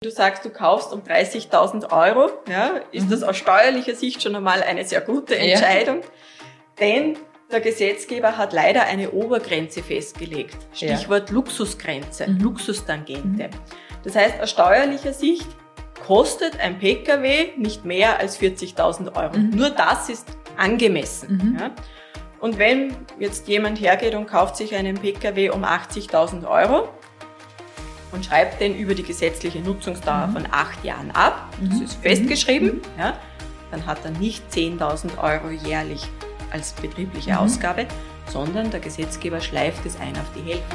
Du sagst, du kaufst um 30.000 Euro, ja, ist das aus steuerlicher Sicht schon einmal eine sehr gute Entscheidung, denn der Gesetzgeber hat leider eine Obergrenze festgelegt. Stichwort Luxusgrenze, Luxustangente. Das heißt, aus steuerlicher Sicht kostet ein Pkw nicht mehr als 40.000 Euro. Nur das ist angemessen. Ja. Und wenn jetzt jemand hergeht und kauft sich einen Pkw um 80.000 Euro, und schreibt den über die gesetzliche Nutzungsdauer von 8 Jahren ab, das ist festgeschrieben, ja, dann hat er nicht 10.000 Euro jährlich als betriebliche Ausgabe, sondern der Gesetzgeber schleift es ein auf die Hälfte.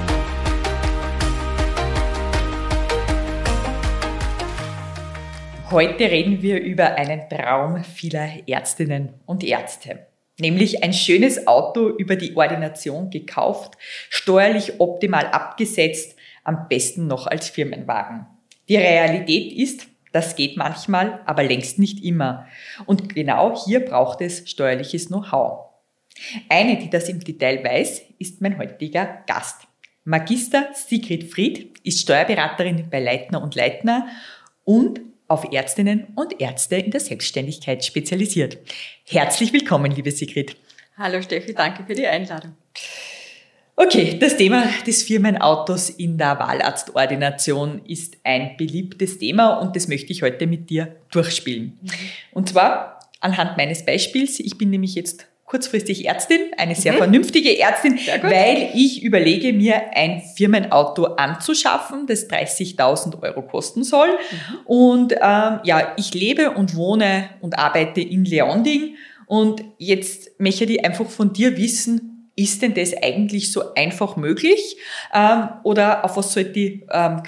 Heute reden wir über einen Traum vieler Ärztinnen und Ärzte. Nämlich ein schönes Auto über die Ordination gekauft, steuerlich optimal abgesetzt, am besten noch als Firmenwagen. Die Realität ist, das geht manchmal, aber längst nicht immer. Und genau hier braucht es steuerliches Know-how. Eine, die das im Detail weiß, ist mein heutiger Gast. Magister Sigrid Fried ist Steuerberaterin bei Leitner und Leitner und auf Ärztinnen und Ärzte in der Selbstständigkeit spezialisiert. Herzlich willkommen, liebe Sigrid. Hallo Steffi, danke für die Einladung. Okay, das Thema des Firmenautos in der Wahlarztordination ist ein beliebtes Thema und das möchte ich heute mit dir durchspielen. Und zwar anhand meines Beispiels. Ich bin nämlich jetzt kurzfristig Ärztin, eine sehr vernünftige Ärztin, weil ich überlege, mir ein Firmenauto anzuschaffen, das 30.000 Euro kosten soll. Und ich lebe und wohne und arbeite in Leonding und jetzt möchte ich einfach von dir wissen, ist denn das eigentlich so einfach möglich? Oder auf was sollte ich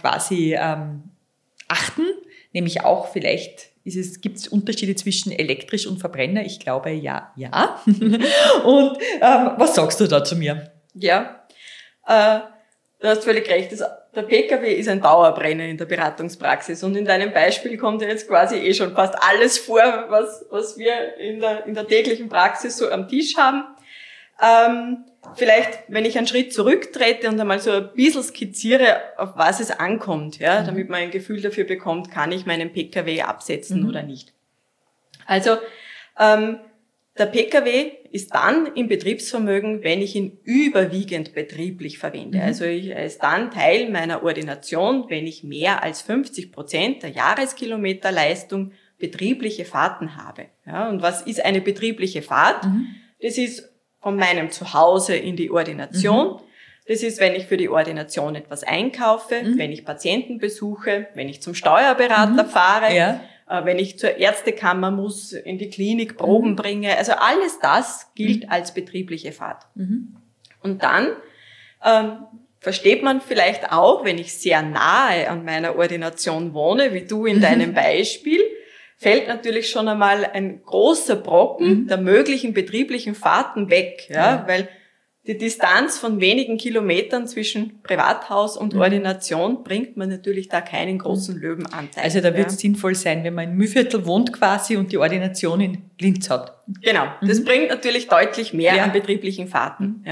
achten? Nämlich auch vielleicht gibt es Unterschiede zwischen elektrisch und Verbrenner? Ich glaube, ja. Und was sagst du da zu mir? Ja, du hast völlig recht. Der Pkw ist ein Dauerbrenner in der Beratungspraxis und in deinem Beispiel kommt ja jetzt quasi schon fast alles vor, was wir in der täglichen Praxis so am Tisch haben. Vielleicht, wenn ich einen Schritt zurücktrete und einmal so ein bisschen skizziere, auf was es ankommt, ja, damit man ein Gefühl dafür bekommt, kann ich meinen Pkw absetzen oder nicht. Also, der Pkw ist dann im Betriebsvermögen, wenn ich ihn überwiegend betrieblich verwende. Also er ist dann Teil meiner Ordination, wenn ich mehr als 50% der Jahreskilometerleistung betriebliche Fahrten habe. Ja, und was ist eine betriebliche Fahrt? Das ist von meinem Zuhause in die Ordination. Das ist, wenn ich für die Ordination etwas einkaufe, wenn ich Patienten besuche, wenn ich zum Steuerberater fahre, wenn ich zur Ärztekammer muss, in die Klinik Proben bringe. Also alles das gilt als betriebliche Fahrt. Und dann versteht man vielleicht auch, wenn ich sehr nahe an meiner Ordination wohne, wie du in deinem Beispiel, fällt natürlich schon einmal ein großer Brocken der möglichen betrieblichen Fahrten weg, weil die Distanz von wenigen Kilometern zwischen Privathaus und Ordination bringt man natürlich da keinen großen Löwenanteil. Also da wird es sinnvoll sein, wenn man in Mühlviertel wohnt quasi und die Ordination in Linz hat. Genau, das bringt natürlich deutlich mehr an betrieblichen Fahrten.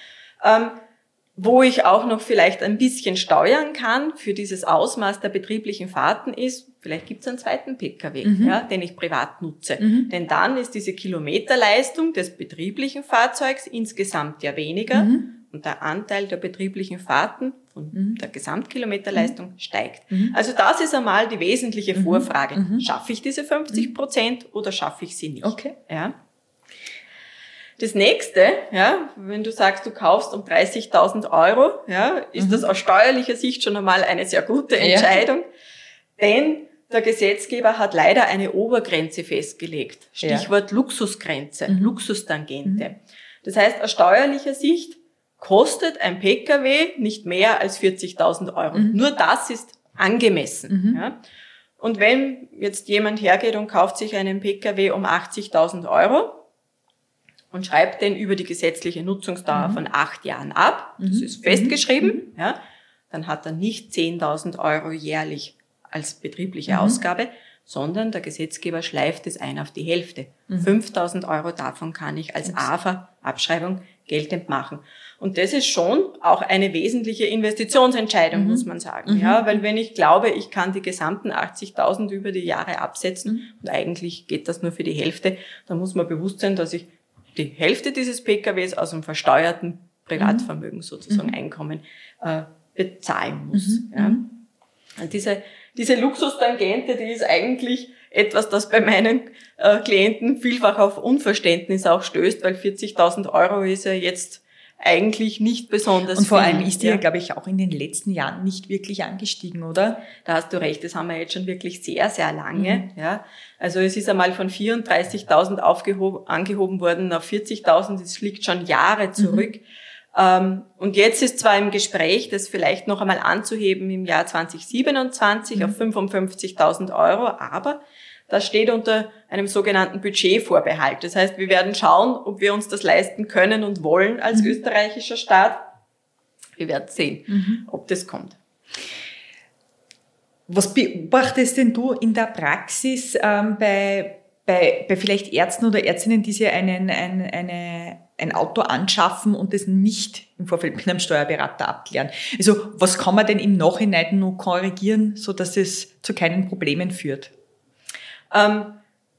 Wo ich auch noch vielleicht ein bisschen steuern kann für dieses Ausmaß der betrieblichen Fahrten ist, vielleicht gibt es einen zweiten Pkw, den ich privat nutze. Denn dann ist diese Kilometerleistung des betrieblichen Fahrzeugs insgesamt ja weniger und der Anteil der betrieblichen Fahrten von der Gesamtkilometerleistung steigt. Also das ist einmal die wesentliche Vorfrage. Schaffe ich diese 50% oder schaffe ich sie nicht? Okay. Ja. Das nächste, wenn du sagst, du kaufst um 30.000 Euro, ist das aus steuerlicher Sicht schon einmal eine sehr gute Entscheidung, denn der Gesetzgeber hat leider eine Obergrenze festgelegt. Stichwort Luxusgrenze, Luxustangente. Das heißt, aus steuerlicher Sicht kostet ein Pkw nicht mehr als 40.000 Euro. Nur das ist angemessen. Und wenn jetzt jemand hergeht und kauft sich einen Pkw um 80.000 Euro, und schreibt den über die gesetzliche Nutzungsdauer von 8 Jahren ab, das ist festgeschrieben, dann hat er nicht 10.000 Euro jährlich als betriebliche Ausgabe, sondern der Gesetzgeber schleift es ein auf die Hälfte. 5.000 Euro davon kann ich als AFA, Abschreibung, geltend machen. Und das ist schon auch eine wesentliche Investitionsentscheidung, muss man sagen. Ja, weil wenn ich glaube, ich kann die gesamten 80.000 über die Jahre absetzen und eigentlich geht das nur für die Hälfte, dann muss man bewusst sein, dass ich die Hälfte dieses PKWs aus dem versteuerten Privatvermögen sozusagen Einkommen bezahlen muss. Ja. Und diese Luxustangente, die ist eigentlich etwas, das bei meinen Klienten vielfach auf Unverständnis auch stößt, weil 40.000 Euro ist ja jetzt eigentlich nicht besonders Und vor viel. allem ist die ja, glaube ich, auch in den letzten Jahren nicht wirklich angestiegen, oder? Da hast du recht, das haben wir jetzt schon wirklich sehr, sehr lange. Ja. Also es ist einmal von 34.000 angehoben worden auf 40.000, das liegt schon Jahre zurück. Und jetzt ist zwar im Gespräch, das vielleicht noch einmal anzuheben im Jahr 2027 auf 55.000 Euro, aber das steht unter einem sogenannten Budgetvorbehalt. Das heißt, wir werden schauen, ob wir uns das leisten können und wollen als österreichischer Staat. Wir werden sehen, ob das kommt. Was beobachtest denn du in der Praxis bei vielleicht Ärzten oder Ärztinnen, die sich ein Auto anschaffen und das nicht im Vorfeld mit einem Steuerberater abklären? Also was kann man denn im Nachhinein noch korrigieren, so dass es zu keinen Problemen führt? Also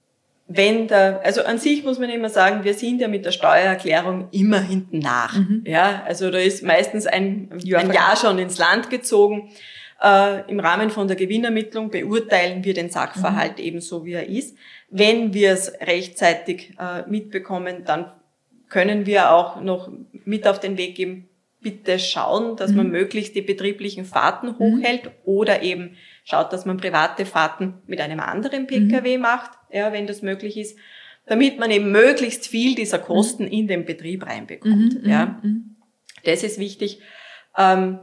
an sich muss man immer sagen, wir sind ja mit der Steuererklärung immer hinten nach. Ja, also da ist meistens ein Jahr schon ins Land gezogen. Im Rahmen von der Gewinnermittlung beurteilen wir den Sachverhalt ebenso, wie er ist. Wenn wir es rechtzeitig mitbekommen, dann können wir auch noch mit auf den Weg geben, bitte schauen, dass man möglichst die betrieblichen Fahrten hochhält oder eben schaut, dass man private Fahrten mit einem anderen Pkw macht, ja, wenn das möglich ist, damit man eben möglichst viel dieser Kosten in den Betrieb reinbekommt. Ja. Das ist wichtig. Dann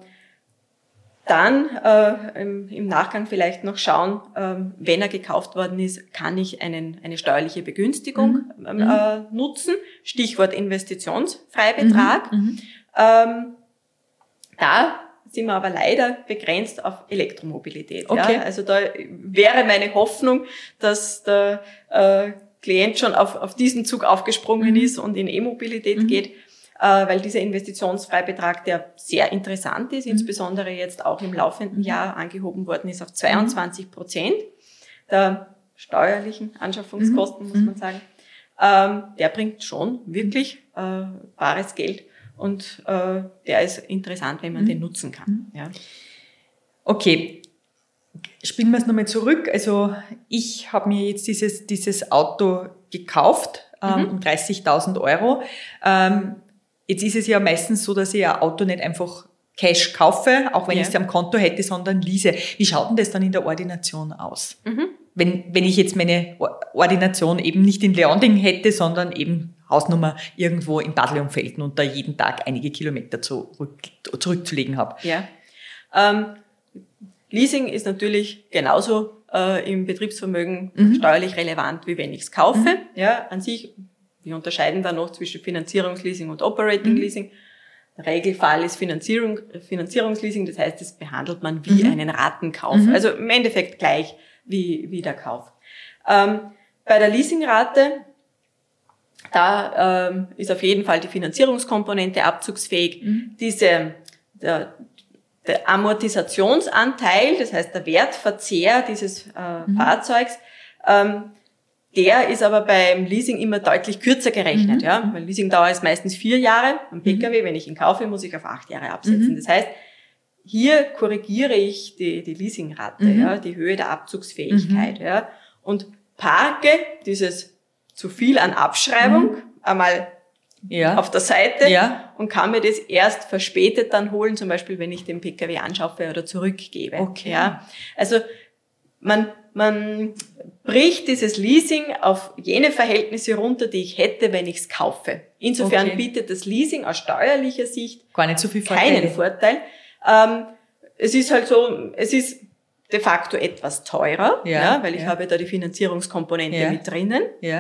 im Nachgang vielleicht noch schauen, wenn er gekauft worden ist, kann ich eine steuerliche Begünstigung nutzen. Stichwort Investitionsfreibetrag. Da sind wir aber leider begrenzt auf Elektromobilität. Okay. Ja? Also da wäre meine Hoffnung, dass der Klient schon auf diesen Zug aufgesprungen ist und in E-Mobilität geht, weil dieser Investitionsfreibetrag, der sehr interessant ist, insbesondere jetzt auch im laufenden Jahr angehoben worden ist auf 22% der steuerlichen Anschaffungskosten, muss man sagen. Der bringt schon wirklich bares Geld. Und der ist interessant, wenn man den nutzen kann. Ja. Okay, spielen wir es nochmal zurück. Also ich habe mir jetzt dieses Auto gekauft um 30.000 Euro. Jetzt ist es ja meistens so, dass ich ein Auto nicht einfach Cash kaufe, auch wenn ich es am Konto hätte, sondern lease. Wie schaut denn das dann in der Ordination aus? Wenn ich jetzt meine Ordination eben nicht in Leonding hätte, sondern eben Hausnummer irgendwo in Bad Leonfelden und da jeden Tag einige Kilometer zurückzulegen habe. Ja. Leasing ist natürlich genauso im Betriebsvermögen steuerlich relevant, wie wenn ich es kaufe. Ja, an sich, wir unterscheiden da noch zwischen Finanzierungsleasing und Operating Leasing. Der Regelfall ist Finanzierungsleasing, das heißt, das behandelt man wie einen Ratenkauf. Also im Endeffekt gleich wie der Kauf. Bei der Leasingrate, da ist auf jeden Fall die Finanzierungskomponente abzugsfähig. Der Amortisationsanteil, das heißt der Wertverzehr dieses Fahrzeugs, der ist aber beim Leasing immer deutlich kürzer gerechnet. Ja? Weil Leasingdauer ist meistens 4 Jahre. Am Pkw, wenn ich ihn kaufe, muss ich auf 8 Jahre absetzen. Das heißt, hier korrigiere ich die Leasingrate, ja, die Höhe der Abzugsfähigkeit, ja, und parke dieses zu viel an Abschreibung einmal auf der Seite und kann mir das erst verspätet dann holen, zum Beispiel, wenn ich den Pkw anschaffe oder zurückgebe. Okay. Ja. Also man bricht dieses Leasing auf jene Verhältnisse runter, die ich hätte, wenn ich es kaufe. Insofern bietet das Leasing aus steuerlicher Sicht gar nicht so viel keinen Vorteil. Es ist halt so, es ist de facto etwas teurer, weil ich habe da die Finanzierungskomponente mit drinnen.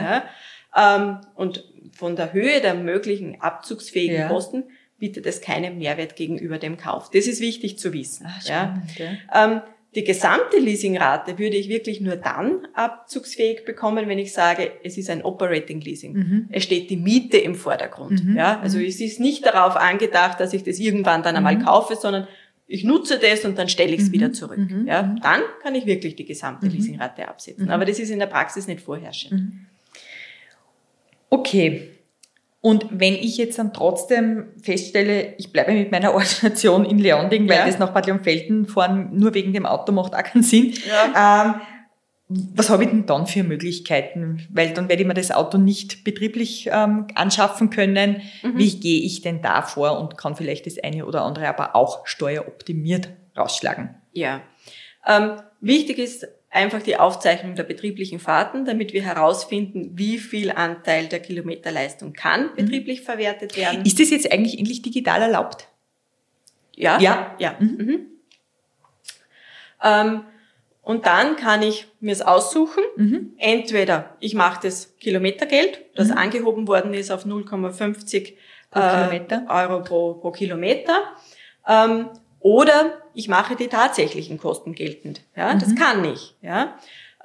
Und von der Höhe der möglichen abzugsfähigen Kosten bietet es keinen Mehrwert gegenüber dem Kauf. Das ist wichtig zu wissen. Spannend, die gesamte Leasingrate würde ich wirklich nur dann abzugsfähig bekommen, wenn ich sage, es ist ein Operating Leasing. Es steht die Miete im Vordergrund. Ja, also es ist nicht darauf angedacht, dass ich das irgendwann dann einmal kaufe, sondern ich nutze das und dann stelle ich es wieder zurück. Ja, dann kann ich wirklich die gesamte Leasingrate absetzen. Aber das ist in der Praxis nicht vorherrschend. Okay. Und wenn ich jetzt dann trotzdem feststelle, ich bleibe mit meiner Ordination in Leonding, weil das nach Bad Leonfelden fahren nur wegen dem Auto macht auch keinen Sinn. Ja. Was habe ich denn dann für Möglichkeiten? Weil dann werde ich mir das Auto nicht betrieblich anschaffen können. Wie gehe ich denn da vor und kann vielleicht das eine oder andere aber auch steueroptimiert rausschlagen? Ja, wichtig ist einfach die Aufzeichnung der betrieblichen Fahrten, damit wir herausfinden, wie viel Anteil der Kilometerleistung kann betrieblich verwertet werden. Ist das jetzt eigentlich endlich digital erlaubt? Ja. Und dann kann ich mir es aussuchen. Entweder ich mache das Kilometergeld, das angehoben worden ist auf 0,50 Euro pro Kilometer. Oder ich mache die tatsächlichen Kosten geltend. Ja, das kann ich. Ja,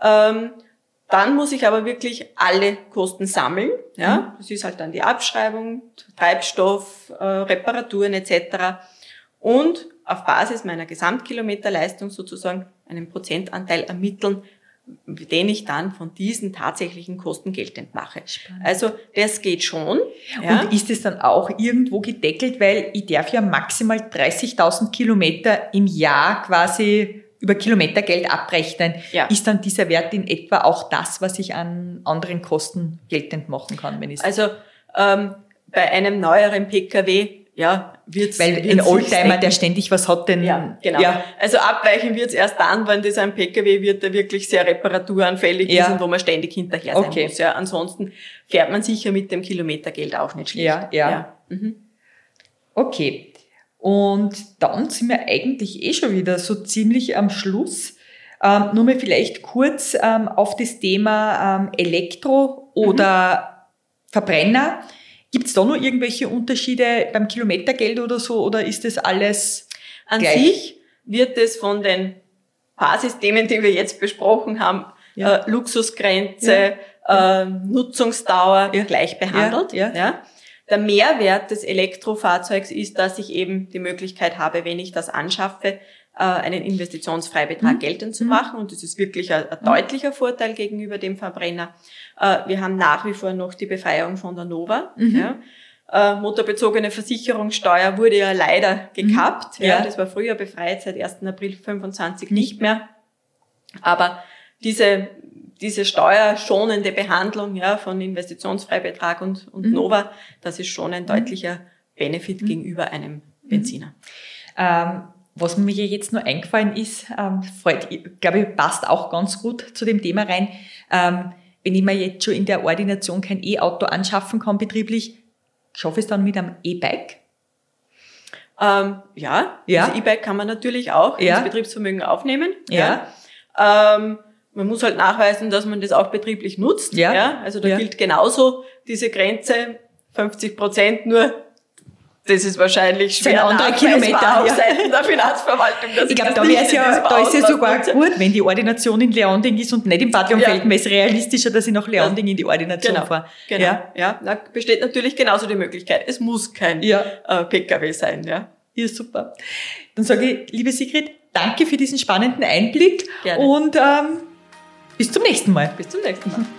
dann muss ich aber wirklich alle Kosten sammeln. Ja, das ist halt dann die Abschreibung, Treibstoff, Reparaturen etc. Und auf Basis meiner Gesamtkilometerleistung sozusagen einen Prozentanteil ermitteln, den ich dann von diesen tatsächlichen Kosten geltend mache. Spannend. Also das geht schon. Ja. Und ist es dann auch irgendwo gedeckelt, weil ich darf ja maximal 30.000 Kilometer im Jahr quasi über Kilometergeld abrechnen. Ja. Ist dann dieser Wert in etwa auch das, was ich an anderen Kosten geltend machen kann? Wenn ich also bei einem neueren Pkw wird's ein Oldtimer, der ständig was hat, denn... Ja, genau. Ja. Also abweichen wird's erst dann, wenn das ein Pkw wird, der wirklich sehr reparaturanfällig ist und wo man ständig hinterher sein muss. Ja, ansonsten fährt man sicher mit dem Kilometergeld auch nicht schlecht. Ja. Okay. Und dann sind wir eigentlich schon wieder so ziemlich am Schluss. Nur mal vielleicht kurz auf das Thema Elektro oder Verbrenner. Gibt es da noch irgendwelche Unterschiede beim Kilometergeld oder so, oder ist das alles an gleich? Sich wird es von den Basisthemen, die wir jetzt besprochen haben, Luxusgrenze, Nutzungsdauer gleich behandelt. Ja. Der Mehrwert des Elektrofahrzeugs ist, dass ich eben die Möglichkeit habe, wenn ich das anschaffe, einen Investitionsfreibetrag geltend zu machen. Und das ist wirklich ein deutlicher Vorteil gegenüber dem Verbrenner. Wir haben nach wie vor noch die Befreiung von der Nova. Motorbezogene Versicherungssteuer wurde ja leider gekappt. Das war früher befreit, seit 1. April 25 nicht mehr. Aber diese steuerschonende Behandlung von Investitionsfreibetrag und Nova, das ist schon ein deutlicher Benefit gegenüber einem Benziner. Was mir jetzt noch eingefallen ist, glaube ich, passt auch ganz gut zu dem Thema rein. Wenn ich mir jetzt schon in der Ordination kein E-Auto anschaffen kann, betrieblich, schaffe ich es dann mit einem E-Bike? Das E-Bike kann man natürlich auch ins Betriebsvermögen aufnehmen. Man muss halt nachweisen, dass man das auch betrieblich nutzt. Also da gilt genauso diese Grenze 50%, nur das ist wahrscheinlich schwer andere Kilometer auf Seiten der Finanzverwaltung. Ich glaube, da ist ja sogar gut, wenn die Ordination in Leonding ist und nicht in Bad Leonfelden, weil es realistischer, dass ich nach Leonding in die Ordination fahre. Genau. Da besteht natürlich genauso die Möglichkeit. Es muss kein Pkw sein. Ja, super. Dann sage ich, liebe Sigrid, danke für diesen spannenden Einblick. Gerne. Und bis zum nächsten Mal. Bis zum nächsten Mal.